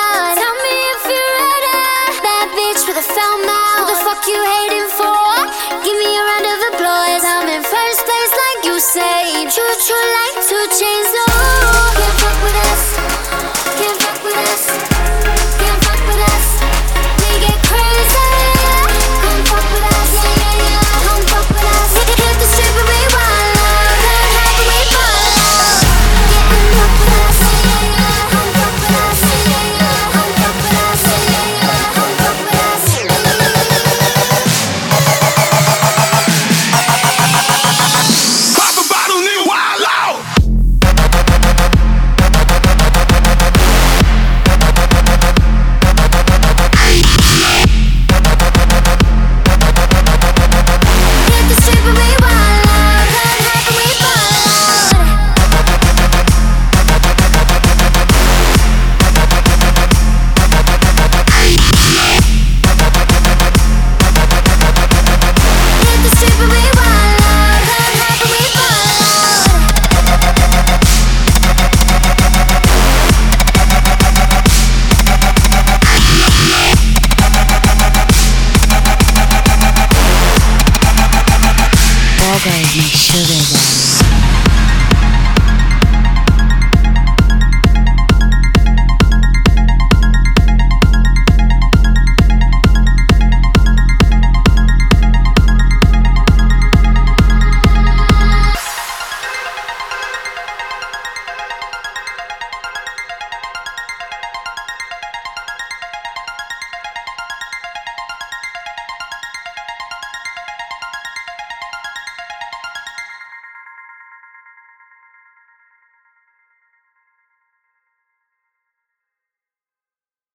out. Tell me if you're ready. Bad bitch with a foul mouth. What the fuck you hating for? Give me a round of applause. I'm in first place like you say. True, true like 2 Chainz. No, can't fuck with us. Can't fuck with us. Can't fuck with us. We get crazy. Come fuck with us. Yeah, yeah, yeah. Come fuck with us. Hit the strip and we wild out. Can't help it, we fall out. Come fuck with us. Come fuck with us. Come fuck with us. Come fuck with us. Pop a bottle, nigga, wild out. Hit the strip and we wild out. Can't help it, we fall out. Hit the strip and we wild out. Can't help it, we fall out. Ball Gang